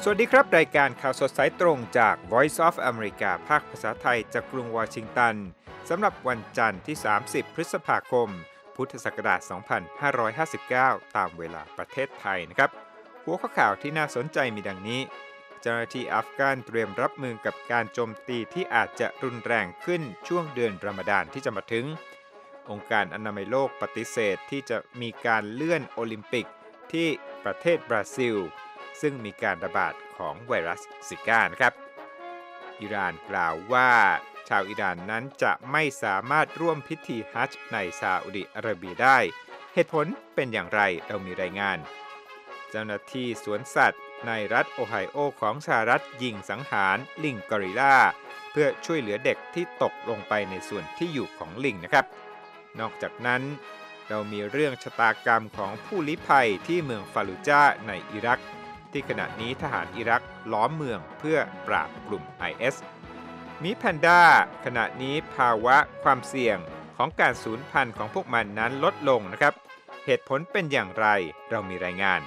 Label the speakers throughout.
Speaker 1: สวัสดีครับรายการข่าวสดสายตรงจาก Voice of America ภาคภาษาไทยจากกรุงวอชิงตันสำหรับวันจันทร์ที่ 30 พฤษภาคม พุทธศักราช 2559 ตามเวลาประเทศไทยนะครับหัวข้อข่าวที่น่าสนใจมีดังนี้เจ้าหน้าที่อัฟกานเตรียมรับมือกับการโจมตีที่อาจจะรุนแรงขึ้นช่วงเดือนรอมฎานที่จะมาถึงองค์การอนามัยโลกปฏิเสธที่จะมีการเลื่อนโอลิมปิกที่ประเทศบราซิลซึ่งมีการระบาดของไวรัสซิก้านะครับอิหร่านกล่าวว่าชาวอิหร่านนั้นจะไม่สามารถร่วมพิธีฮัจญ์ในซาอุดิอาระเบียได้เหตุผลเป็นอย่างไรเรามีรายงานเจ้าหน้าที่สวนสัตว์ในรัฐโอไฮโอของสหรัฐยิงสังหารลิงกอริลลาเพื่อช่วยเหลือเด็กที่ตกลงไปในส่วนที่อยู่ของลิงนะครับนอกจากนั้นเรามีเรื่องชะตากรรมของผู้ลี้ภัยที่เมืองฟาลูจาในอิรักที่ขณะนี้ทหารอิรักล้อมเมืองเพื่อปราบกลุ่ม IS มีแพนด้าขณะนี้ภาวะความเสี่ยงของการสูญพันธุ์ของพวกมันนั้นลดลงนะครับเหตุผลเป็นอย่างไรเรามีรายงาน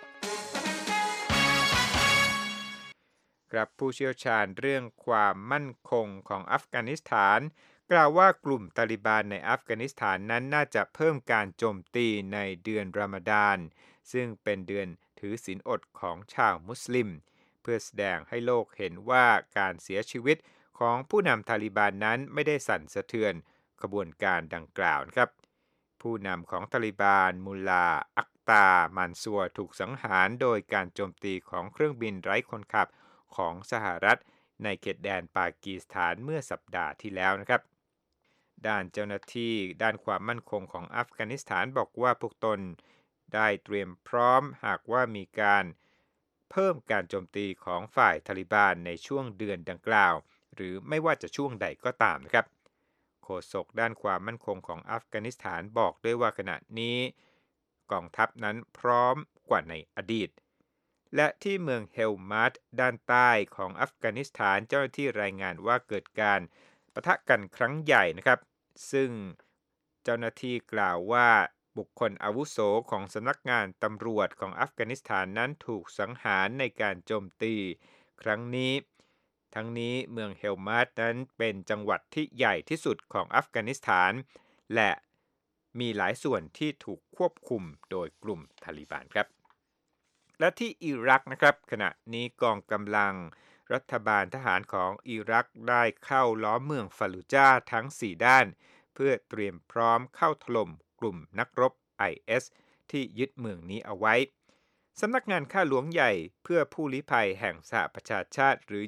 Speaker 1: ครับผู้เชี่ยวชาญเรื่องความมั่นคงของอัฟกานิสถานกล่าวว่ากลุ่มตาลิบันในอัฟกานิสถานนั้นน่าจะเพิ่มการโจมตีในเดือนรอมฎานซึ่งเป็นเดือนถือศีลอดของชาวมุสลิมเพื่อแสดงให้โลกเห็นว่าการเสียชีวิตของผู้นำตาลิบันนั้นไม่ได้สั่นสะเทือนขบวนการดังกล่าวนะครับผู้นำของตาลิบันมุลลาอักตามันซัวถูกสังหารโดยการโจมตีของเครื่องบินไร้คนขับของสหรัฐในเขตแดนปากีสถานเมื่อสัปดาห์ที่แล้วนะครับด้านเจ้าหน้าที่ด้านความมั่นคงของอัฟกานิสถานบอกว่าพวกตนได้เตรียมพร้อมหากว่ามีการเพิ่มการโจมตีของฝ่ายตาลิบันในช่วงเดือนดังกล่าวหรือไม่ว่าจะช่วงใดก็ตามนะครับโฆษกด้านความมั่นคงของอัฟกานิสถานบอกด้วยว่าขณะนี้กองทัพนั้นพร้อมกว่าในอดีตและที่เมืองเฮลมาร์ตด้านใต้ของอัฟกานิสถานเจ้าหน้าที่รายงานว่าเกิดการปะทะกันครั้งใหญ่นะครับซึ่งเจ้าหน้าที่กล่าวว่าบุคคลอาวุโสของสำนักงานตำรวจของอัฟกานิสถานนั้นถูกสังหารในการโจมตีครั้งนี้ทั้งนี้เมืองเฮลมาร์ตนั้นเป็นจังหวัดที่ใหญ่ที่สุดของอัฟกานิสถานและมีหลายส่วนที่ถูกควบคุมโดยกลุ่มตาลิบันครับและที่อิรักนะครับขณะนี้กองกำลังรัฐบาลทหารของอิรักได้เข้าล้อมเมืองฟาลูจาทั้ง4ด้านเพื่อเตรียมพร้อมเข้าถล่มกลุ่มนักรบ IS ที่ยึดเมืองนี้เอาไว้สำนักงานข้าหลวงใหญ่เพื่อผู้ลี้ภัยแห่งสหประชาชาติหรือ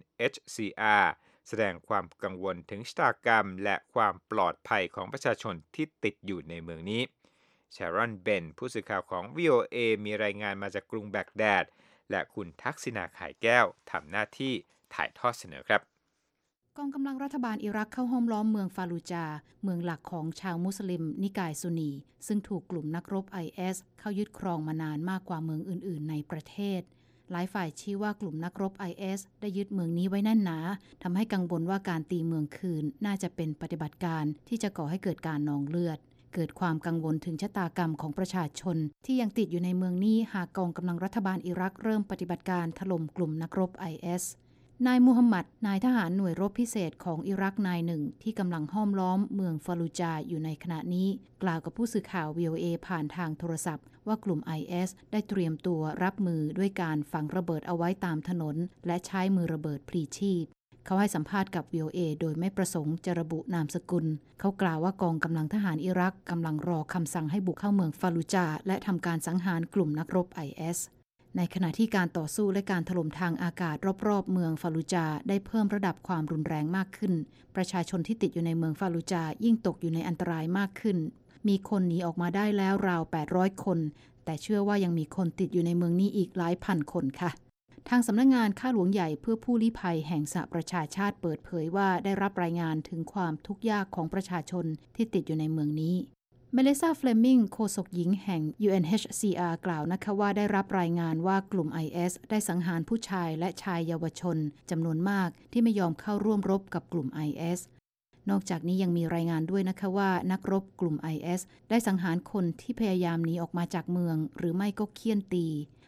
Speaker 1: UNHCR แสดงความกังวลถึงชะตากรรมและความปลอดภัยของประชาชนที่ติดอยู่ในเมืองนี้ชารอนเบนผู้สื่อข่าวของ VOA มีรายงานมาจากกรุงแบกแดดและคุณทักษิณา ข่ายแก้วทำหน้าที่ถ่ายทอดเสนอครับ
Speaker 2: กองกำลังรัฐบาลอิรักเข้าห้อมล้อมเมืองฟาลูจาเมืองหลักของชาวมุสลิมนิกายซุนนีซึ่งถูกกลุ่มนักรบ IS เข้ายึดครองมานานมากกว่าเมืองอื่นๆในประเทศหลายฝ่ายชี้ว่ากลุ่มนักรบ IS ได้ยึดเมืองนี้ไว้แน่นหนาทำให้กังวลว่าการตีเมืองคืนน่าจะเป็นปฏิบัติการที่จะก่อให้เกิดการนองเลือดเกิดความกังวลถึงชะตากรรมของประชาชนที่ยังติดอยู่ในเมืองนี้หากกองกำลังรัฐบาลอิรักเริ่มปฏิบัติการถล่มกลุ่มนักรบ ISนายมูฮัมหมัดนายทหารหน่วยรบพิเศษของอิรักนายหนึ่งที่กำลังห้อมล้อมเมืองฟาลูจาอยู่ในขณะนี้กล่าวกับผู้สื่อข่าว VOA ผ่านทางโทรศัพท์ว่ากลุ่ม IS ได้เตรียมตัวรับมือด้วยการฝังระเบิดเอาไว้ตามถนนและใช้มือระเบิดพลีชีพเขาให้สัมภาษณ์กับ VOA โดยไม่ประสงค์จะระบุนามสกุลเขากล่าวว่ากองกำลังทหารอิรักกำลังรอคำสั่งให้บุกเข้าเมืองฟาลูจาและทำการสังหารกลุ่มนักรบ ISในขณะที่การต่อสู้และการถล่มทางอากาศรอบๆเมืองฟาลูจาได้เพิ่มระดับความรุนแรงมากขึ้นประชาชนที่ติดอยู่ในเมืองฟาลูจายิ่งตกอยู่ในอันตรายมากขึ้นมีคนหนีออกมาได้แล้วราว800คนแต่เชื่อว่ายังมีคนติดอยู่ในเมืองนี้อีกหลายพันคนค่ะทางสำนักงานข้าหลวงใหญ่เพื่อผู้ลี้ภัยแห่งสหประชาชาติเปิดเผยว่าได้รับรายงานถึงความทุกข์ยากของประชาชนที่ติดอยู่ในเมืองนี้เมเลซา เฟลมิงโฆษกหญิงแห่ง UNHCR กล่าวนะคะว่าได้รับรายงานว่ากลุ่ม IS ได้สังหารผู้ชายและชายเยาวชนจำนวนมากที่ไม่ยอมเข้าร่วมรบกับกลุ่ม IS นอกจากนี้ยังมีรายงานด้วยนะคะว่านักรบกลุ่ม IS ได้สังหารคนที่พยายามหนีออกมาจากเมืองหรือไม่ก็เฆี่ยนตี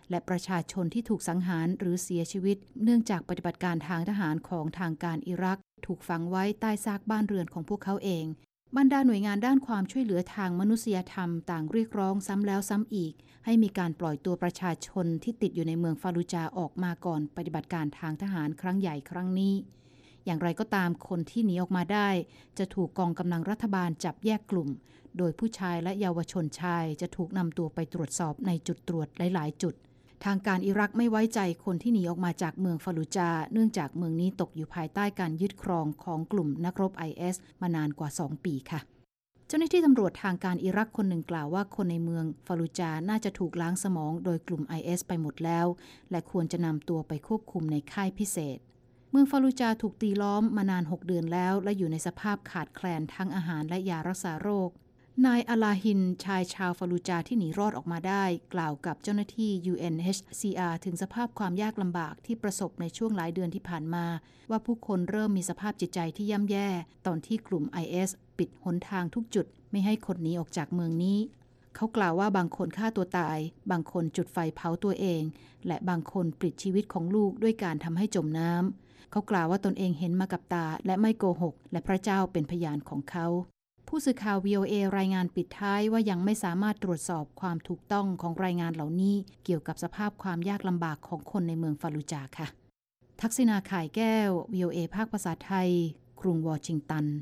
Speaker 2: และประชาชนที่ถูกสังหารหรือเสียชีวิตเนื่องจากปฏิบัติการทางทหารของทางการอิรักถูกฝังไว้ใต้ซากบ้านเรือนของพวกเขาเองบรรดาหน่วยงานด้านความช่วยเหลือทางมนุษยธรรมต่างเรียกร้องซ้ำแล้วซ้ำอีกให้มีการปล่อยตัวประชาชนที่ติดอยู่ในเมืองฟาลูจาออกมาก่อนปฏิบัติการทางทหารครั้งใหญ่ครั้งนี้อย่างไรก็ตามคนที่หนีออกมาได้จะถูกกองกำลังรัฐบาลจับแยกกลุ่มโดยผู้ชายและเยาวชนชายจะถูกนำตัวไปตรวจสอบในจุดตรวจหลายๆจุดทางการอิรักไม่ไว้ใจคนที่หนีออกมาจากเมืองฟาลูจาเนื่องจากเมืองนี้ตกอยู่ภายใต้การยึดครองของกลุ่มนักรบ IS มานานกว่า2 ปีค่ะเจ้าหน้าที่ตำรวจทางการอิรักคนหนึ่งกล่าวว่าคนในเมืองฟาลูจาน่าจะถูกล้างสมองโดยกลุ่ม IS ไปหมดแล้วและควรจะนำตัวไปควบคุมในค่ายพิเศษเมืองฟาลูจาถูกตีล้อมมานาน6 เดือนแล้วและอยู่ในสภาพขาดแคลนทั้งอาหารและยารักษาโรคนายอาลาฮินชายชาวฟาลูจาที่หนีรอดออกมาได้กล่าวกับเจ้าหน้าที่ UNHCR ถึงสภาพความยากลำบากที่ประสบในช่วงหลายเดือนที่ผ่านมาว่าผู้คนเริ่มมีสภาพจิตใจที่ย่ำแย่ตอนที่กลุ่ม IS ปิดหนทางทุกจุดไม่ให้คนหนีออกจากเมืองนี้เขากล่าวว่าบางคนฆ่าตัวตายบางคนจุดไฟเผาตัวเองและบางคนปลิดชีวิตของลูกด้วยการทำให้จมน้ำเขากล่าวว่าตนเองเห็นมากับตาและไม่โกหกและพระเจ้าเป็นพยานของเขาผู้สื่อข่าว VOA รายงานปิดท้ายว่ายังไม่สามารถตรวจสอบความถูกต้องของรายงานเหล่านี้เกี่ยวกับสภาพความยากลำบากของคนในเมืองฟาลูจาค่ะทักษิณาข่ายแก้ว VOA ภาคภาษาไทยกรุงวอชิงตัน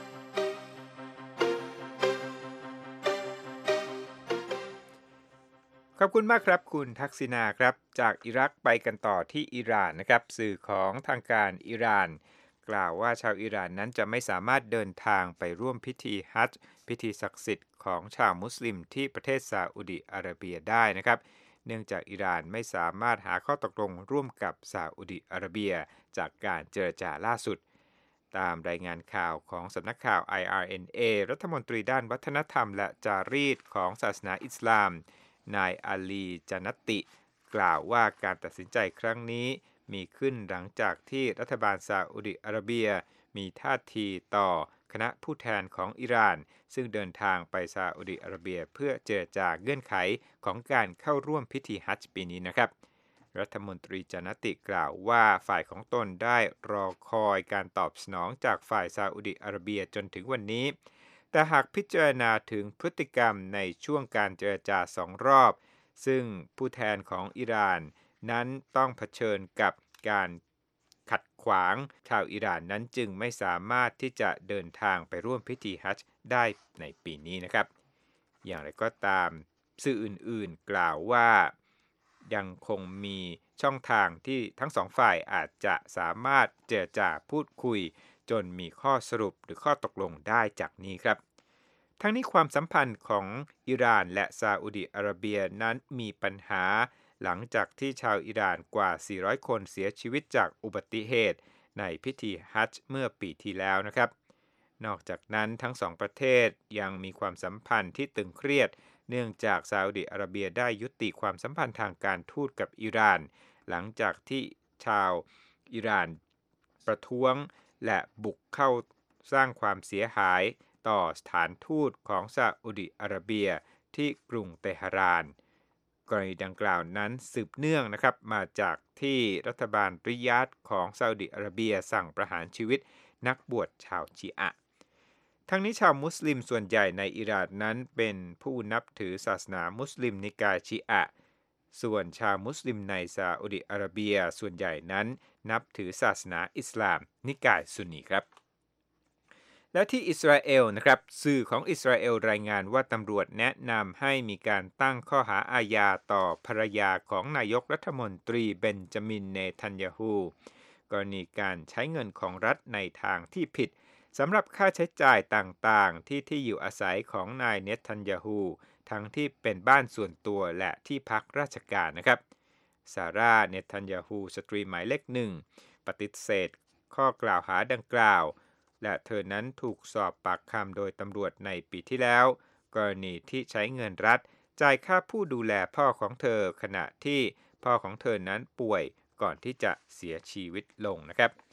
Speaker 1: ขอบคุณมากครับคุณทักษิณาครับจากอิรักไปกันต่อที่อิหร่านนะครับสื่อของทางการอิหร่านกล่าวว่าชาวอิหร่านนั้นจะไม่สามารถเดินทางไปร่วมพิธีฮัจญ์พิธีศักดิ์สิทธิ์ของชาวมุสลิมที่ประเทศซาอุดิอาระเบียได้นะครับเนื่องจากอิหร่านไม่สามารถหาข้อตกลงร่วมกับซาอุดิอาระเบียจากการเจรจาล่าสุดตามรายงานข่าวของสำนักข่าว IRNA รัฐมนตรีด้านวัฒนธรรมและจารีตของศาสนาอิสลามนายอาลีจานัตติกล่าวว่าการตัดสินใจครั้งนี้มีขึ้นหลังจากที่รัฐบาลซาอุดิอาระเบียมีท่าทีต่อคณะผู้แทนของอิหร่านซึ่งเดินทางไปซาอุดิอาระเบียเพื่อเจรจาเงื่อนไขของการเข้าร่วมพิธีฮัจญ์ปีนี้นะครับรัฐมนตรีจานัตติกล่าวว่าฝ่ายของตนได้รอคอยการตอบสนองจากฝ่ายซาอุดิอาระเบียจนถึงวันนี้แต่หากพิจารณาถึงพฤติกรรมในช่วงการเจรจา2 รอบซึ่งผู้แทนของอิหร่านนั้นต้องเผชิญกับการขัดขวางชาวอิหร่านนั้นจึงไม่สามารถที่จะเดินทางไปร่วมพิธีฮัจญ์ได้ในปีนี้นะครับอย่างไรก็ตามสื่ออื่นๆกล่าวว่ายังคงมีช่องทางที่ทั้งสองฝ่ายอาจจะสามารถเจรจาพูดคุยจนมีข้อสรุปหรือข้อตกลงได้จากนี้ครับทั้งนี้ความสัมพันธ์ของอิหร่านและซาอุดิอาระเบียนั้นมีปัญหาหลังจากที่ชาวอิหร่านกว่า400คนเสียชีวิตจากอุบัติเหตุในพิธีฮัจญ์เมื่อปีที่แล้วนะครับนอกจากนั้นทั้งสองประเทศยังมีความสัมพันธ์ที่ตึงเครียดเนื่องจากซาอุดิอาระเบียได้ยุติความสัมพันธ์ทางการทูตกับอิหร่านหลังจากที่ชาวอิหร่านประท้วงและบุกเข้าสร้างความเสียหายต่อสถานทูตของซาอุดิอาระเบียที่กรุงเตหะรานกรณีดังกล่าวนั้นสืบเนื่องนะครับมาจากที่รัฐบาลริยาดของซาอุดิอาระเบียสั่งประหารชีวิตนักบวชชาวชีอะห์ทั้งนี้ชาวมุสลิมส่วนใหญ่ในอิหร่านนั้นเป็นผู้นับถือศาสนามุสลิมนิกายชีอะห์ส่วนชาวมุสลิมในซาอุดิอาระเบียส่วนใหญ่นั้นนับถือศาสนาอิสลามนิกายซุนนีครับและที่อิสราเอลนะครับสื่อของอิสราเอลรายงานว่าตำรวจแนะนำให้มีการตั้งข้อหาอาญาต่อภรรยาของนายกรัฐมนตรีเบนจามินเนทันยาฮูกรณีการใช้เงินของรัฐในทางที่ผิดสำหรับค่าใช้จ่ายต่างๆที่อยู่อาศัยของนายเนทันยาฮูทั้งที่เป็นบ้านส่วนตัวและที่พักราชการนะครับซาร่าเนทันยาฮูสตรีหมายเลข1ปฏิเสธข้อกล่าวหาดังกล่าวและเธอนั้นถูกสอบปากคำโดยตำรวจในปีที่แล้วกรณีที่ใช้เงินรัฐจ่ายค่าผู้ดูแลพ่อของเธอขณะที่พ่อของเธอนั้นป่วยก่อนที่จะเสียชีวิตลงนะครับ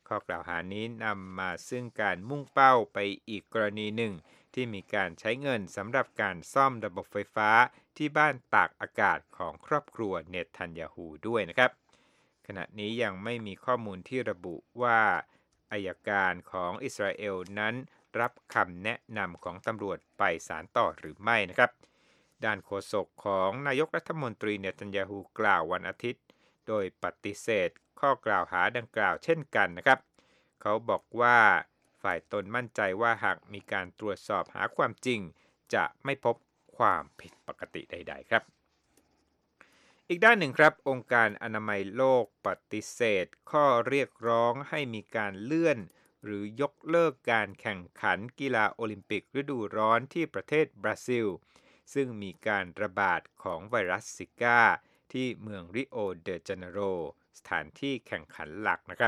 Speaker 1: ข้อกล่าวหานี้นำมาซึ่งการมุ่งเป้าไปอีกกรณีหนึ่งที่มีการใช้เงินสำหรับการซ่อมระบบไฟฟ้าที่บ้านตากอากาศของครอบครัวเนทันยาฮูด้วยนะครับขณะนี้ยังไม่มีข้อมูลที่ระบุว่าอัยการของอิสราเอลนั้นรับคำแนะนำของตำรวจไปศาลต่อหรือไม่นะครับด้านโฆษกของนายกรัฐมนตรีเนทันยาฮูกล่าววันอาทิตย์โดยปฏิเสธข้อกล่าวหาดังกล่าวเช่นกันนะครับเขาบอกว่าฝ่ายตนมั่นใจว่าหากมีการตรวจสอบหาความจริงจะไม่พบความผิดปกติใดๆครับอีกด้านหนึ่งครับองค์การอนามัยโลกปฏิเสธข้อเรียกร้องให้มีการเลื่อนหรือยกเลิกการแข่งขันกีฬาโอลิมปิกฤดูร้อนที่ประเทศบราซิลซึ่งมีการระบาดของไวรัสซิก้าที่เมืองริโอเดจาเนโรสถานที่แข่งขันหลักนะครับ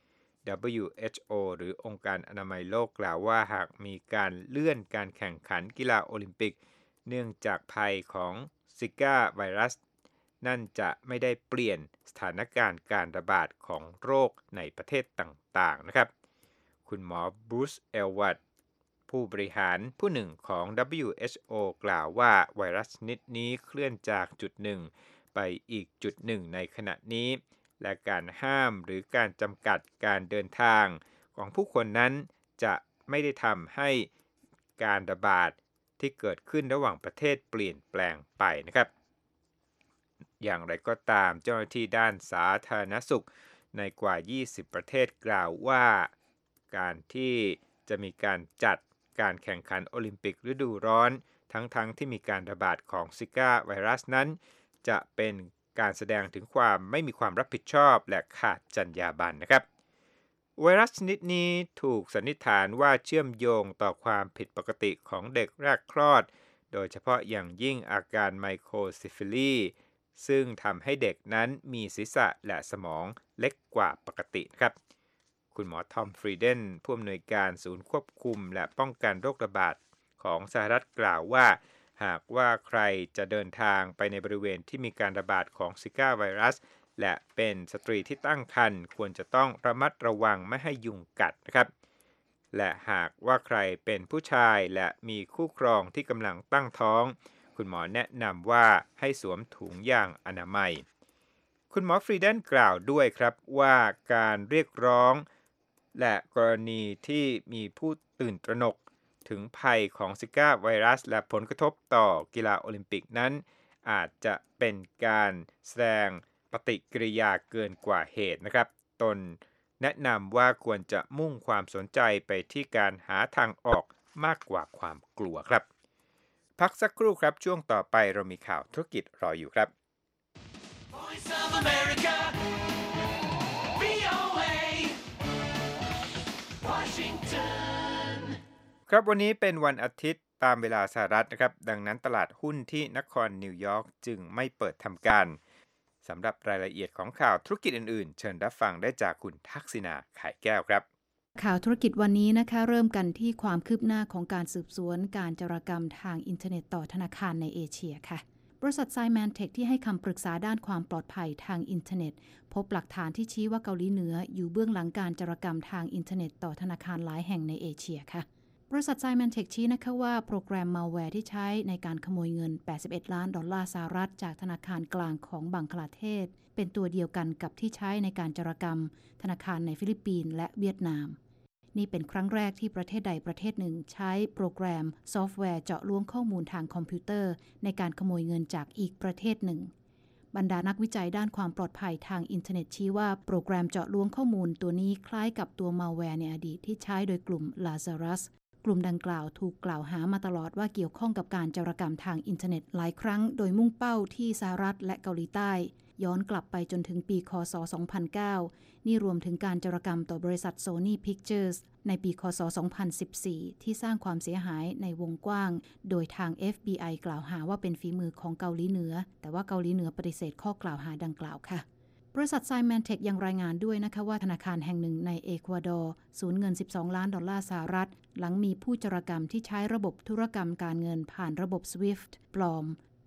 Speaker 1: WHO หรือองค์การอนามัยโลกกล่าวว่าหากมีการเลื่อนการแข่งขันกีฬาโอลิมปิกเนื่องจากภัยของซิก้าไวรัสนั่นจะไม่ได้เปลี่ยนสถานการณ์การระบาดของโรคในประเทศต่างๆนะครับคุณหมอบรูซ เอลวัตผู้บริหารผู้หนึ่งของ WHO กล่าวว่าไวรัสชนิดนี้เคลื่อนจากจุดหนึ่งไปอีกจุดหนึ่งในขณะนี้และการห้ามหรือการจำกัดการเดินทางของผู้คนนั้นจะไม่ได้ทำให้การระบาดที่เกิดขึ้นระหว่างประเทศเปลี่ยนแปลงไปนะครับอย่างไรก็ตามเจ้าหน้าที่ด้านสาธารณสุขในกว่า20ประเทศกล่าวว่าการที่จะมีการจัดการแข่งขันโอลิมปิกฤดูร้อนทั้งที่มีการระบาดของซิก้าไวรัสนั้นจะเป็นการแสดงถึงความไม่มีความรับผิดชอบและขาดจรรยาบรรณนะครับไวรัสชนิดนี้ถูกสันนิษฐานว่าเชื่อมโยงต่อความผิดปกติของเด็กแรกคลอดโดยเฉพาะอย่างยิ่งอาการไมโครซิฟิลีซึ่งทำให้เด็กนั้นมีศีรษะและสมองเล็กกว่าปกติครับคุณหมอทอมฟรีเดนผู้อำนวยการศูนย์ควบคุมและป้องกันโรคระบาดของสหรัฐกล่าวว่าหากว่าใครจะเดินทางไปในบริเวณที่มีการระบาดของซิก้าไวรัสและเป็นสตรีที่ตั้งครรภ์ควรจะต้องระมัดระวังไม่ให้ยุงกัดนะครับและหากว่าใครเป็นผู้ชายและมีคู่ครองที่กำลังตั้งท้องคุณหมอแนะนำว่าให้สวมถุงยางอนามัยคุณหมอฟรีเดนกล่าวด้วยครับว่าการเรียกร้องและกรณีที่มีผู้ตื่นตระหนกถึงภัยของซิก้าไวรัสและผลกระทบต่อกีฬาโอลิมปิกนั้นอาจจะเป็นการแสดงปฏิกิริยาเกินกว่าเหตุนะครับตนแนะนำว่าควรจะมุ่งความสนใจไปที่การหาทางออกมากกว่าความกลัวครับพักสักครู่ครับช่วงต่อไปเรามีข่าวธุรกิจรออยู่ครับ Voice of America, VOA, Washington ครับวันนี้เป็นวันอาทิตย์ตามเวลาสหรัฐนะครับดังนั้นตลาดหุ้นที่นครนิวยอร์กจึงไม่เปิดทำการสำหรับรายละเอียดของข่าวธุรกิจอื่นๆเชิญรับฟังได้จากคุณทักษิณาไข่แก้วครับ
Speaker 2: ข่าวธุรกิจวันนี้นะคะเริ่มกันที่ความคืบหน้าของการสืบสวนการโจรกรรมทางอินเทอร์เน็ตต่อธนาคารในเอเชียค่ะบริษัท Symantec ที่ให้คำปรึกษาด้านความปลอดภัยทางอินเทอร์เน็ตพบหลักฐานที่ชี้ว่าเกาหลีเหนืออยู่เบื้องหลังการโจรกรรมทางอินเทอร์เน็ตต่อธนาคารหลายแห่งในเอเชียค่ะบริษัท Symantec ชี้นะคะว่าโปรแกรมมัลแวร์ที่ใช้ในการขโมยเงิน$81 ล้านสหรัฐจากธนาคารกลางของบังคลาเทศเป็นตัวเดียวกันกับที่ใช้ในการโจรกรรมธนาคารในฟิลิปปินส์และเวียดนามนี่เป็นครั้งแรกที่ประเทศใดประเทศหนึ่งใช้โปรแกรมซอฟต์แวร์เจาะล้วงข้อมูลทางคอมพิวเตอร์ในการขโมยเงินจากอีกประเทศหนึ่งบรรดานักวิจัยด้านความปลอดภัยทางอินเทอร์เน็ตชี้ว่าโปรแกรมเจาะล้วงข้อมูลตัวนี้คล้ายกับตัวมัลแวร์ในอดีตที่ใช้โดยกลุ่ม Lazarus กลุ่มดังกล่าวถูกกล่าวหามาตลอดว่าเกี่ยวข้องกับการโจรกรรมทางอินเทอร์เน็ตหลายครั้งโดยมุ่งเป้าที่สหรัฐและเกาหลีใต้ย้อนกลับไปจนถึงปีคศ2009นี่รวมถึงการโจรกรรมต่อบริษัท Sony Pictures ในปีคศ2014ที่สร้างความเสียหายในวงกว้างโดยทาง FBI กล่าวหาว่าเป็นฝีมือของเกาหลีเหนือแต่ว่าเกาหลีเหนือปฏิเสธข้อกล่าวหาดังกล่าวค่ะบริษัท Symantec ยังรายงานด้วยนะคะว่าธนาคารแห่งหนึ่งในเอกวาดอร์สูญเงิน$12 ล้านสหรัฐหลังมีผู้โจรกรรมที่ใช้ระบบธุรกรรมการเงินผ่านระบบ SWIFT ปลอม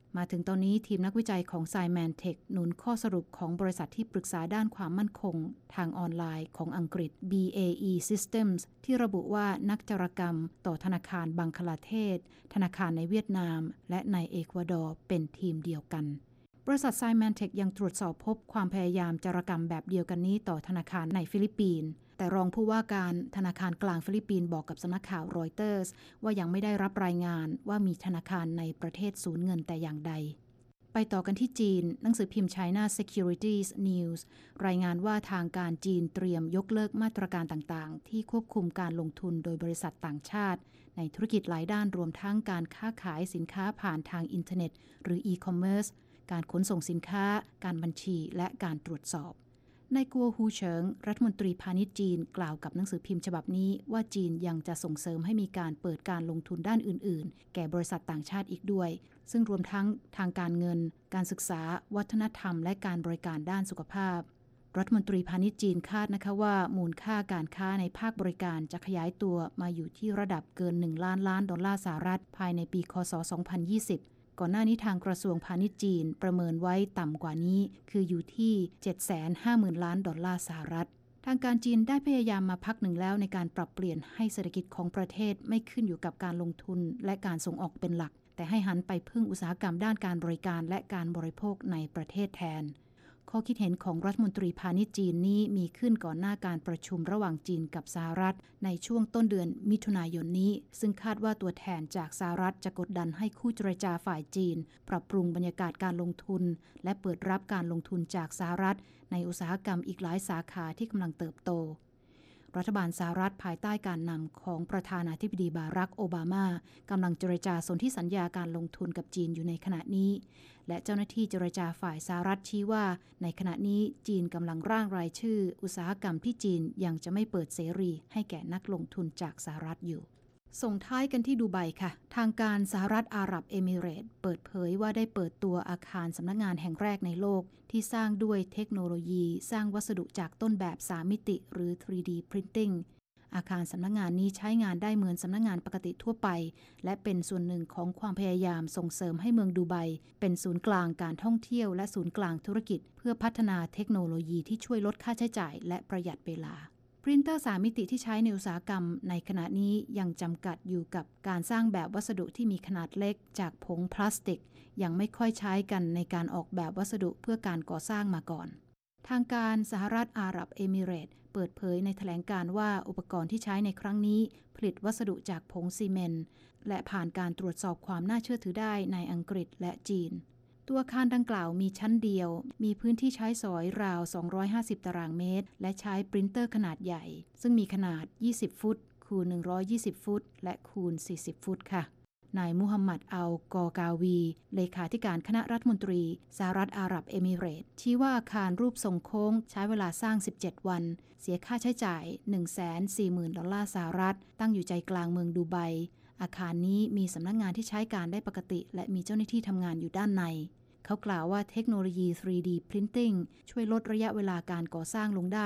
Speaker 2: มาถึงตอนนี้ทีมนักวิจัยของ Symantec หนุนข้อสรุปของบริษัทที่ปรึกษาด้านความมั่นคงทางออนไลน์ของอังกฤษ BAE Systems ที่ระบุว่านักจารกรรมต่อธนาคารบังคลาเทศธนาคารในเวียดนามและในเอกวาดอร์เป็นทีมเดียวกันบริษัท Symantec ยังตรวจสอบพบความพยายามจารกรรมแบบเดียวกันนี้ต่อธนาคารในฟิลิปปินส์แต่รองผู้ว่าการธนาคารกลางฟิลิปปินส์บอกกับสำนักข่าวรอยเตอร์สว่ายังไม่ได้รับรายงานว่ามีธนาคารในประเทศสูญเงินแต่อย่างใดไปต่อกันที่จีนหนังสือพิมพ์ China Securities News รายงานว่าทางการจีนเตรียมยกเลิกมาตรการต่างๆที่ควบคุมการลงทุนโดยบริษัทต่างชาติในธุรกิจหลายด้านรวมทั้งการค้าขายสินค้าผ่านทางอินเทอร์เน็ตหรือ e-commerce การขนส่งสินค้าการบัญชีและการตรวจสอบนายกัวฮูเฉิงรัฐมนตรีพาณิชย์จีนกล่าวกับหนังสือพิมพ์ฉบับนี้ว่าจีนยังจะส่งเสริมให้มีการเปิดการลงทุนด้านอื่นๆแก่บริษัทต่างชาติอีกด้วยซึ่งรวมทั้งทางการเงินการศึกษาวัฒนธรรมและการบริการด้านสุขภาพรัฐมนตรีพาณิชย์จีนคาดนะคะว่ามูลค่าการค้าในภาคบริการจะขยายตัวมาอยู่ที่ระดับเกิน1 ล้านล้านดอลลาร์สหรัฐภายในปีคศ 2020ก่อนหน้านี้ทางกระทรวงพาณิชย์จีนประเมินไว้ต่ำกว่านี้คืออยู่ที่ 750,000 ล้านดอลลาร์สหรัฐทางการจีนได้พยายามมาพักหนึ่งแล้วในการปรับเปลี่ยนให้เศรษฐกิจของประเทศไม่ขึ้นอยู่กับการลงทุนและการส่งออกเป็นหลักแต่ให้หันไปพึ่งอุตสาหกรรมด้านการบริการและการบริโภคในประเทศแทนข้อคิดเห็นของรัฐมนตรีพาณิชย์จีนนี้มีขึ้นก่อนหน้าการประชุมระหว่างจีนกับสหรัฐในช่วงต้นเดือนมิถุนายนนี้ซึ่งคาดว่าตัวแทนจากสหรัฐจะกดดันให้คู่เจรจาฝ่ายจีนปรับปรุงบรรยากาศการลงทุนและเปิดรับการลงทุนจากสหรัฐในอุตสาหกรรมอีกหลายสาขาที่กำลังเติบโตรัฐบาลสหรัฐภายใต้การนำของประธานาธิบดีบารักโอบามากำลังเจรจาสนธิสัญญาการลงทุนกับจีนอยู่ในขณะนี้และเจ้าหน้าที่เจรจาฝ่ายสหรัฐชี้ว่าในขณะนี้จีนกำลังร่างรายชื่ออุตสาหกรรมที่จีนยังจะไม่เปิดเสรีให้แก่นักลงทุนจากสหรัฐอยู่ส่งท้ายกันที่ดูไบค่ะทางการสหรัฐอาหรับเอมิเรตส์เปิดเผยว่าได้เปิดตัวอาคารสำนักงานแห่งแรกในโลกที่สร้างด้วยเทคโนโลยีสร้างวัสดุจากต้นแบบ3มิติหรือ 3D Printing อาคารสำนักงานนี้ใช้งานได้เหมือนสำนักงานปกติทั่วไปและเป็นส่วนหนึ่งของความพยายามส่งเสริมให้เมืองดูไบเป็นศูนย์กลางการท่องเที่ยวและศูนย์กลางธุรกิจเพื่อพัฒนาเทคโนโลยีที่ช่วยลดค่าใช้จ่ายและประหยัดเวลาปรินเตอร์3มิติที่ใช้ในอุตสาหกรรมในขณะนี้ยังจำกัดอยู่กับการสร้างแบบวัสดุที่มีขนาดเล็กจากผงพลาสติกยังไม่ค่อยใช้กันในการออกแบบวัสดุเพื่อการก่อสร้างมาก่อนทางการสหรัฐอาหรับเอมิเรตส์เปิดเผยในแถลงการณ์ว่าอุปกรณ์ที่ใช้ในครั้งนี้ผลิตวัสดุจากผงซีเมนต์และผ่านการตรวจสอบความน่าเชื่อถือได้ในอังกฤษและจีนตัวอาคารดังกล่าวมีชั้นเดียวมีพื้นที่ใช้สอยราว250ตารางเมตรและใช้ปรินเตอร์ขนาดใหญ่ซึ่งมีขนาด20ฟุตคูณ120ฟุตและคูณ40ฟุตค่ะนายมุฮัมมัดอัลกอกาวีเลขาธิการคณะรัฐมนตรีสหรัฐอาหรับเอมิเรตส์ชี้ว่าอาคารรูปทรงโค้งใช้เวลาสร้าง17วันเสียค่าใช้จ่าย 140,000 ดอลลาร์สหรัฐตั้งอยู่ใจกลางเมืองดูไบอาคารนี้มีสำนักงานที่ใช้การได้ปกติและมีเจ้าหน้าที่ทำงานอยู่ด้านในเขากล่าวว่าเทคโนโลยี 3D Printing ช่วยลดระยะเวลาการก่อสร้างลงได้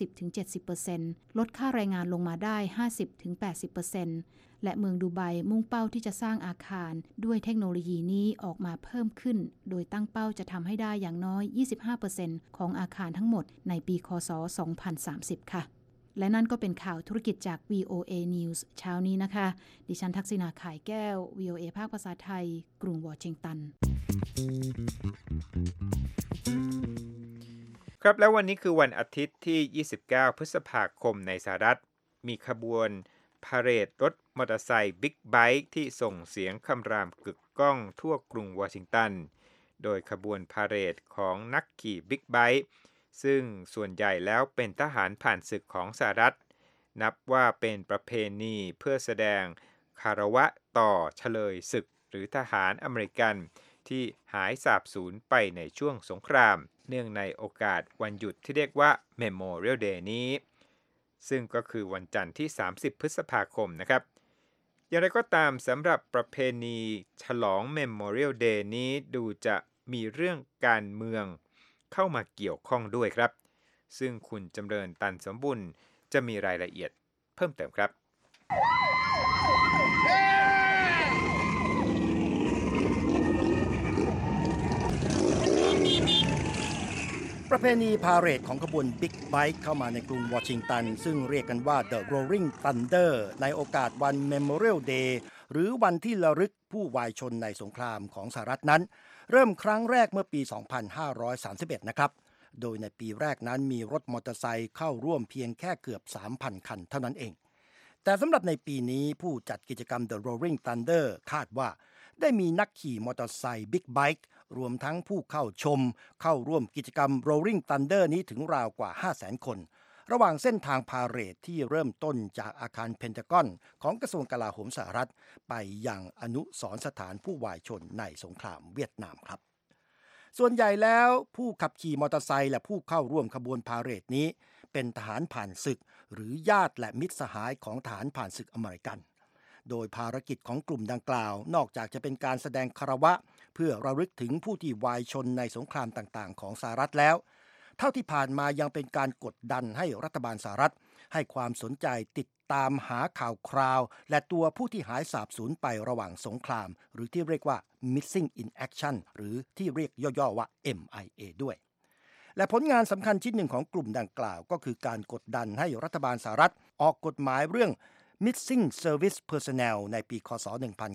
Speaker 2: 50-70% ลดค่าแรงงานลงมาได้ 50-80% และเมืองดูไบมุ่งเป้าที่จะสร้างอาคารด้วยเทคโนโลยีนี้ออกมาเพิ่มขึ้นโดยตั้งเป้าจะทำให้ได้อย่างน้อย 25% ของอาคารทั้งหมดในปีคศ 2030 ค่ะและนั่นก็เป็นข่าวธุรกิจจาก VOA News เช้านี้นะคะดิฉันทักษิณาข่ายแก้ว VOA ภาคภาษาไทยกรุงวอชิงตัน
Speaker 1: ครับแล้ววันนี้คือวันอาทิตย์ที่29พฤษภาคมในสหรัฐมีขบวนพาเหรดรถมอเตอร์ไซค์บิ๊กไบค์ที่ส่งเสียงคำรามกึกก้องทั่วกรุงวอชิงตันโดยขบวนพาเหรดของนักขี่บิ๊กไบค์ซึ่งส่วนใหญ่แล้วเป็นทหารผ่านศึกของสหรัฐนับว่าเป็นประเพณีเพื่อแสดงคารวะต่อเฉลยศึกหรือทหารอเมริกันที่หายสาบสูญไปในช่วงสงครามเนื่องในโอกาสวันหยุดที่เรียกว่า Memorial Day นี้ซึ่งก็คือวันจันทร์ที่30พฤษภาคมนะครับอย่างไรก็ตามสำหรับประเพณีฉลอง Memorial Day นี้ดูจะมีเรื่องการเมืองเข้ามาเกี่ยวข้องด้วยครับซึ่งคุณจำเริญตันสมบุญจะมีรายละเอียดเพิ่มเติมครับ
Speaker 3: ประเพณีพาเหรดของขบวนบิ๊กไบค์เข้ามาในกรุงวอชิงตันซึ่งเรียกกันว่า The Rolling Thunder ในโอกาสวัน Memorial Day หรือวันที่ระลึกผู้วายชนในสงครามของสหรัฐนั้นเริ่มครั้งแรกเมื่อปี 2531 นะครับโดยในปีแรกนั้นมีรถมอเตอร์ไซค์เข้าร่วมเพียงแค่เกือบ 3,000 คันเท่านั้นเองแต่สำหรับในปีนี้ผู้จัดกิจกรรม The Rolling Thunder คาดว่าได้มีนักขี่มอเตอร์ไซค์บิ๊กไบค์รวมทั้งผู้เข้าชมเข้าร่วมกิจกรรม Rolling Thunder นี้ถึงราวกว่า 500,000 คนระหว่างเส้นทางพาเหรดที่เริ่มต้นจากอาคารเพนทากอนของกระทรวงกลาโหมสหรัฐไปยังอนุสรณ์สถานผู้วายชนในสงครามเวียดนามครับส่วนใหญ่แล้วผู้ขับขี่มอเตอร์ไซค์และผู้เข้าร่วมขบวนพาเหรดนี้เป็นทหารผ่านศึกหรือญาติและมิตรสหายของทหารผ่านศึกอเมริกันโดยภารกิจของกลุ่มดังกล่าวนอกจากจะเป็นการแสดงคารวะเพื่อระลึกถึงผู้ที่วายชนในสงครามต่างๆของสหรัฐแล้วเท่าที่ผ่านมายังเป็นการกดดันให้รัฐบาลสหรัฐให้ความสนใจติดตามหาข่าวคราวและตัวผู้ที่หายสาบสูญไประหว่างสงครามหรือที่เรียกว่า Missing in Action หรือที่เรียกย่อๆว่า MIA ด้วยและผลงานสำคัญชิ้นหนึ่งของกลุ่มดังกล่าวก็คือการกดดันให้รัฐบาลสหรัฐออกกฎหมายเรื่อง Missing Service Personnel ในปีคศ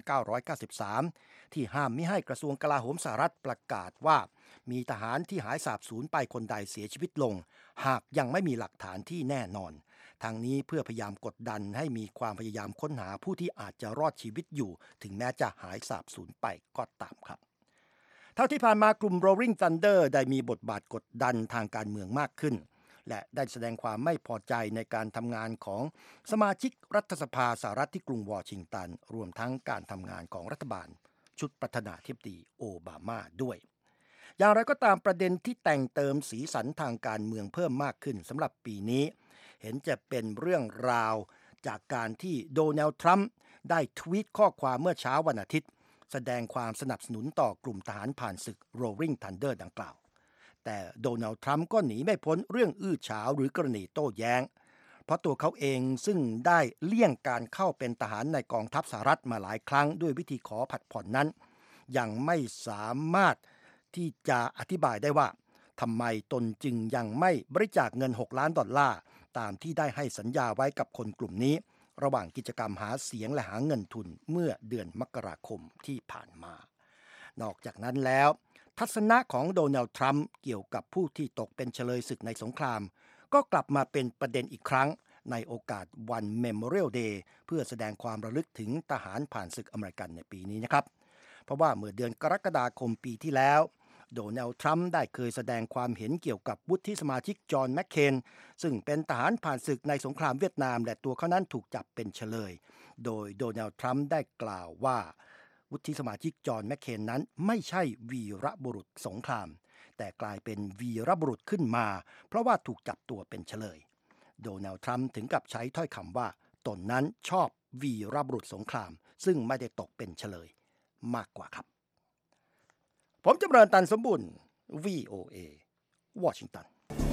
Speaker 3: 1993 ที่ห้ามมิให้กระทรวงกลาโหมสหรัฐประกาศว่ามีทหารที่หายสาบสูญไปคนใดเสียชีวิตลงหากยังไม่มีหลักฐานที่แน่นอนทางนี้เพื่อพยายามกดดันให้มีความพยายามค้นหาผู้ที่อาจจะรอดชีวิตอยู่ถึงแม้จะหายสาบสูญไปก็ตามครับเท่าที่ผ่านมากลุ่ม Rolling Thunder ได้มีบทบาทกดดันทางการเมืองมากขึ้นและได้แสดงความไม่พอใจในการทำงานของสมาชิกรัฐสภาสหรัฐที่กรุงวอชิงตันรวมทั้งการทำงานของรัฐบาลชุดประธานาธิบดีโอบามาด้วยอย่างไรก็ตามประเด็นที่แต่งเติมสีสันทางการเมืองเพิ่มมากขึ้นสำหรับปีนี้เห็นจะเป็นเรื่องราวจากการที่โดนัลด์ทรัมป์ได้ทวีตข้อความเมื่อเช้าวันอาทิตย์แสดงความสนับสนุนต่อกลุ่มทหารผ่านศึก Rolling Thunder ดังกล่าวแต่โดนัลด์ทรัมป์ก็หนีไม่พ้นเรื่องอื้อฉาวหรือกรณีโต้แย้งเพราะตัวเขาเองซึ่งได้เลี่ยงการเข้าเป็นทหารในกองทัพสหรัฐมาหลายครั้งด้วยวิธีขอผัดผ่อนนั้นยังไม่สามารถที่จะอธิบายได้ว่าทำไมตนจึงยังไม่บริจาคเงิน$6 ล้านตามที่ได้ให้สัญญาไว้กับคนกลุ่มนี้ระหว่างกิจกรรมหาเสียงและหาเงินทุนเมื่อเดือนมกราคมที่ผ่านมานอกจากนั้นแล้วทัศนะของโดนัลด์ทรัมป์เกี่ยวกับผู้ที่ตกเป็นเฉลยศึกในสงครามก็กลับมาเป็นประเด็นอีกครั้งในโอกาสวัน Memorial Day เพื่อแสดงความระลึกถึงทหารผ่านศึกอเมริกันในปีนี้นะครับเพราะว่าเมื่อเดือนกรกฎาคมปีที่แล้วโดนัลด์ทรัมป์ได้เคยแสดงความเห็นเกี่ยวกับวุฒิสมาชิกจอห์นแมคเคนซึ่งเป็นทหารผ่านศึกในสงครามเวียดนามและตัวเขานั้นถูกจับเป็นเฉลยโดยโดนัลด์ทรัมป์ได้กล่าวว่าวุฒิสมาชิกจอห์นแมคเคนนั้นไม่ใช่วีรบุรุษสงครามแต่กลายเป็นวีรบุรุษขึ้นมาเพราะว่าถูกจับตัวเป็นเฉลยโดนัลด์ทรัมป์ถึงกับใช้ถ้อยคำว่าตนนั้นชอบวีรบุรุษสงครามซึ่งไม่ได้ตกเป็นเฉลยมากกว่าครับผมจำเริญตันสมบุญ VOA วอชิงตัน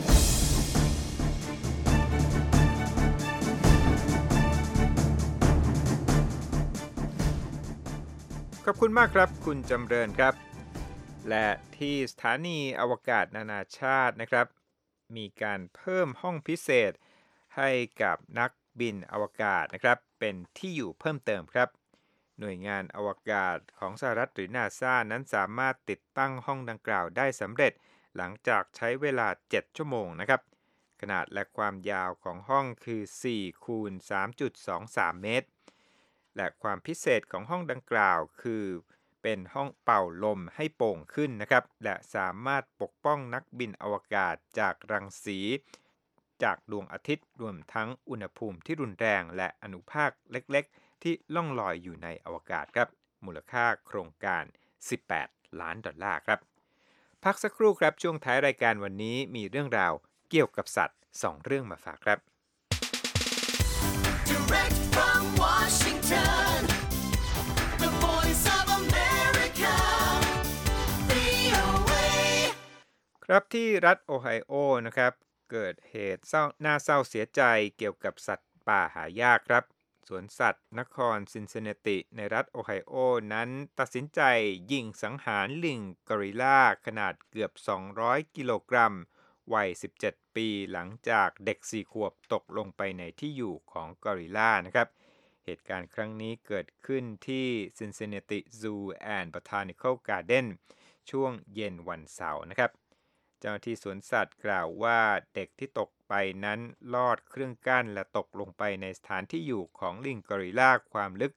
Speaker 1: ขอบคุณมากครับคุณจำเริญครับและที่สถานีอวกาศนานาชาตินะครับมีการเพิ่มห้องพิเศษให้กับนักบินอวกาศนะครับเป็นที่อยู่เพิ่มเติมครับหน่วยงานอวกาศของสหรัฐหรือ NASA นั้นสามารถติดตั้งห้องดังกล่าวได้สำเร็จหลังจากใช้เวลา7ชั่วโมงนะครับขนาดและความยาวของห้องคือ4คูณ 3.23 เมตรและความพิเศษของห้องดังกล่าวคือเป็นห้องเป่าลมให้โป่งขึ้นนะครับและสามารถปกป้องนักบินอวกาศจากรังสีจากดวงอาทิตย์รวมทั้งอุณหภูมิที่รุนแรงและอนุภาคเล็กๆที่ล่องลอยอยู่ในอวกาศครับมูลค่าโครงการ$18 ล้านครับพักสักครู่ครับช่วงท้ายรายการวันนี้มีเรื่องราวเกี่ยวกับสัตว์2เรื่องมาฝากครับ
Speaker 4: Direct from Washington, the voice of America, VOA.
Speaker 1: ครับที่รัฐโอไฮโอนะครับเกิดเหตุน่าเศร้าเสียใจเกี่ยวกับสัตว์ป่าหายากครับสวนสัตว์นครซินซินเนติในรัฐโอไฮโอนั้นตัดสินใจยิงสังหารลิงกอริลลาขนาดเกือบ200กิโลกรัมวัย 17 ปีหลังจากเด็ก 4 ขวบตกลงไปในที่อยู่ของกอริลลานะครับเหตุการณ์ครั้งนี้เกิดขึ้นที่ Cincinnati Zoo and Botanical Garden ช่วงเย็นวันเสาร์นะครับเจ้าหน้าที่สวนสัตว์กล่าวว่าเด็กที่ตกไปนั้นลอดเครื่องกั้นและตกลงไปในสถานที่อยู่ของลิงกอริลลาความลึก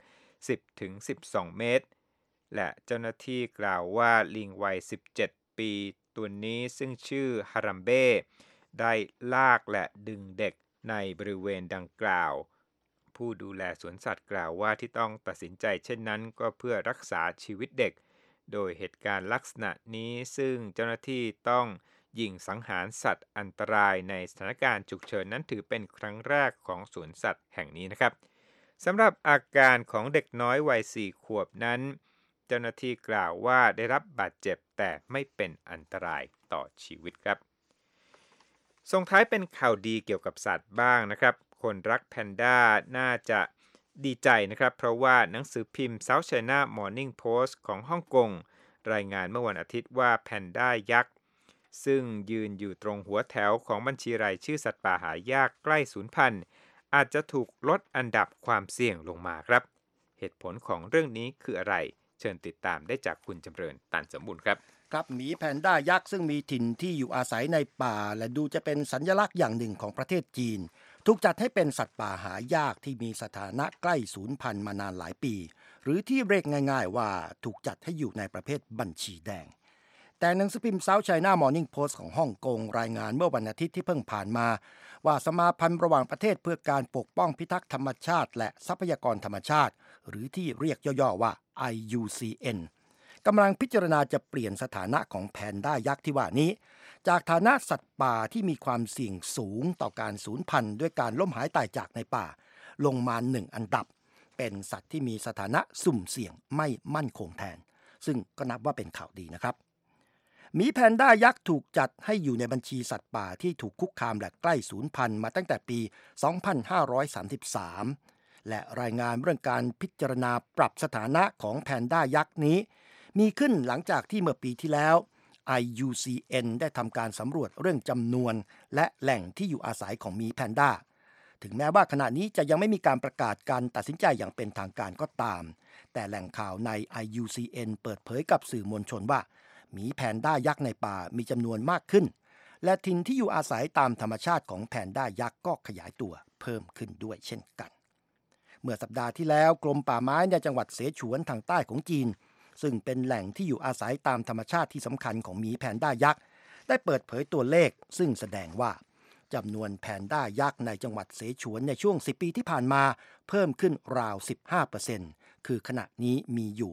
Speaker 1: 10-12 เมตรและเจ้าหน้าที่กล่าวว่าลิงวัย 17 ปีตัวนี้ซึ่งชื่อฮารัมเบ้ได้ลากและดึงเด็กในบริเวณดังกล่าวผู้ดูแลสวนสัตว์กล่าวว่าที่ต้องตัดสินใจเช่นนั้นก็เพื่อรักษาชีวิตเด็กโดยเหตุการณ์ลักษณะนี้ซึ่งเจ้าหน้าที่ต้องยิงสังหารสัตว์อันตรายในสถานการณ์ฉุกเฉินนั้นถือเป็นครั้งแรกของสวนสัตว์แห่งนี้นะครับสำหรับอาการของเด็กน้อยวัย 4 ขวบนั้นเจ้าหน้าที่กล่าวว่าได้รับบาดเจ็บแต่ไม่เป็นอันตรายต่อชีวิตครับส่งท้ายเป็นข่าวดีเกี่ยวกับสัตว์บ้างนะครับคนรักแพนด้าน่าจะดีใจนะครับเพราะว่าหนังสือพิมพ์ South China Morning Post ของฮ่องกงรายงานเมื่อวันอาทิตย์ว่าแพนด้ายักษ์ซึ่งยืนอยู่ตรงหัวแถวของบัญชีรายชื่อสัตว์ป่าหายากใกล้สูญพันธุ์อาจจะถูกลดอันดับความเสี่ยงลงมาครับเหตุผลของเรื่องนี้คืออะไรเชิญติดตามได้จากคุณจำเริญตันสมบูรณ์ครับ
Speaker 3: ครับหมีแพนด้ายักษ์ซึ่งมีถิ่นที่อยู่อาศัยในป่าและดูจะเป็นสัญลักษณ์อย่างหนึ่งของประเทศจีนถูกจัดให้เป็นสัตว์ป่าหายากที่มีสถานะใกล้สูญพันธุ์มานานหลายปีหรือที่เรียกง่ายๆว่าถูกจัดให้อยู่ในประเภทบัญชีแดงแต่หนังสือพิมพ์ South China Morning Post ของฮ่องกงรายงานเมื่อวันอาทิตย์ที่เพิ่งผ่านมาว่าสมาพันธ์ระหว่างประเทศเพื่อการปกป้องพิทักษ์ธรรมชาติและทรัพยากรธรรมชาติหรือที่เรียกย่อๆว่า IUCN กำลังพิจารณาจะเปลี่ยนสถานะของแพนด้ายักษ์ที่ว่านี้จากฐานะสัตว์ป่าที่มีความเสี่ยงสูงต่อการสูญพันธุ์ด้วยการล้มหายตายจากในป่าลงมา1 อันดับเป็นสัตว์ที่มีสถานะสุ่มเสี่ยงไม่มั่นคงแทนซึ่งก็นับว่าเป็นข่าวดีนะครับหมีแพนด้ายักษ์ถูกจัดให้อยู่ในบัญชีสัตว์ป่าที่ถูกคุกคามและใกล้สูญพันธุ์มาตั้งแต่ปี 2533 และรายงานเรื่องการพิจารณาปรับสถานะของแพนด้ายักษ์นี้มีขึ้นหลังจากที่เมื่อปีที่แล้ว IUCN ได้ทำการสำรวจเรื่องจำนวนและแหล่งที่อยู่อาศัยของหมีแพนด้าถึงแม้ว่าขณะนี้จะยังไม่มีการประกาศการตัดสินใจอย่างเป็นทางการก็ตามแต่แหล่งข่าวใน IUCN เปิดเผยกับสื่อมวลชนว่าหมีแพนด้ายักษ์ในป่ามีจำนวนมากขึ้นและถิ่นที่อยู่อาศัยตามธรรมชาติของแพนด้ายักษ์ก็ขยายตัวเพิ่มขึ้นด้วยเช่นกันเมื่อสัปดาห์ที่แล้วกรมป่าไม้ในจังหวัดเสฉวนทางใต้ของจีนซึ่งเป็นแหล่งที่อยู่อาศัยตามธรรมชาติที่สำคัญของหมีแพนด้ายักษ์ได้เปิดเผยตัวเลขซึ่งแสดงว่าจำนวนแพนด้ายักษ์ในจังหวัดเสฉวนในช่วง10 ปีที่ผ่านมาเพิ่มขึ้นราว 15% คือขณะนี้มีอยู่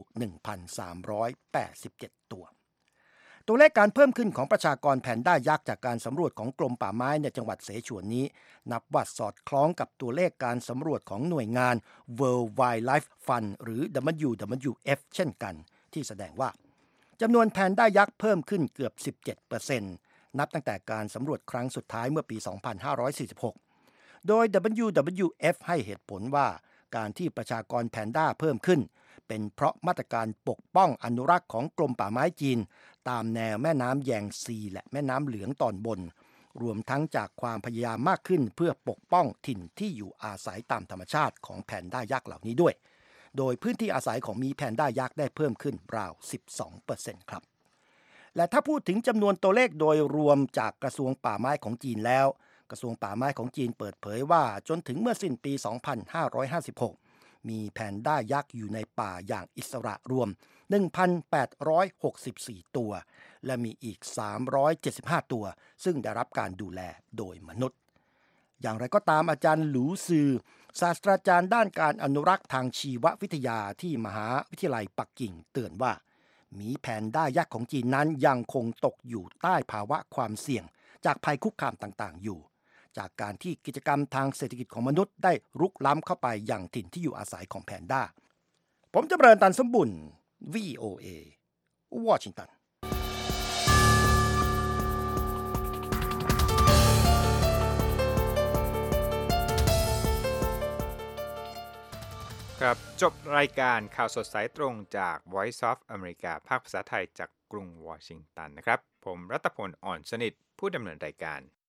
Speaker 3: 1,387 ตัวเลขการเพิ่มขึ้นของประชากรแพนด้ายักษ์จากการสำรวจของกรมป่าไม้ในจังหวัดเสฉวนนี้นับว่าสอดคล้องกับตัวเลขการสำรวจของหน่วยงาน World Wildlife Fund หรือ WWF เช่นกันที่แสดงว่าจำนวนแพนด้ายักษ์เพิ่มขึ้นเกือบ 17% นับตั้งแต่การสำรวจครั้งสุดท้ายเมื่อปี 2546 โดย WWF ให้เหตุผลว่าการที่ประชากรแพนด้าเพิ่มขึ้นเป็นเพราะมาตรการปกป้องอนุรักษ์ของกรมป่าไม้จีนตามแนวแม่น้ำแยงซีและแม่น้ำเหลืองตอนบนรวมทั้งจากความพยายามมากขึ้นเพื่อปกป้องถิ่นที่อยู่อาศัยตามธรรมชาติของแพนด้ายักษ์เหล่านี้ด้วยโดยพื้นที่อาศัยของหมีแพนด้ายักษ์ได้เพิ่มขึ้นราว 12% ครับและถ้าพูดถึงจำนวนตัวเลขโดยรวมจากกระทรวงป่าไม้ของจีนแล้วกระทรวงป่าไม้ของจีนเปิดเผยว่าจนถึงเมื่อสิ้นปี 2556 มีแพนด้ายักษ์อยู่ในป่าอย่างอิสระรวม 1,864 ตัวและมีอีก375ตัวซึ่งได้รับการดูแลโดยมนุษย์อย่างไรก็ตามอาจารย์หลูซือศาสตราจารย์ด้านการอนุรักษ์ทางชีววิทยาที่มหาวิทยาลัยปักกิ่งเตือนว่าหมีแพนด้ายักษ์ของจีนนั้นยังคงตกอยู่ใต้ภาวะความเสี่ยงจากภัยคุกคามต่างๆอยู่จากการที่กิจกรรมทางเศรษฐกิจของมนุษย์ได้รุกล้ำเข้าไปอย่างถิ่นที่อยู่อาศัยของแพนด้าผมจำเริญตันสมบุญ VOA วอชิงตัน
Speaker 1: ครับจบรายการข่าวสดสายตรงจาก Voice of America ภาคภาษาไทยจากกรุงวอชิงตันนะครับผมรัตพล อ่อนสนิทผู้ดำเนินรายการ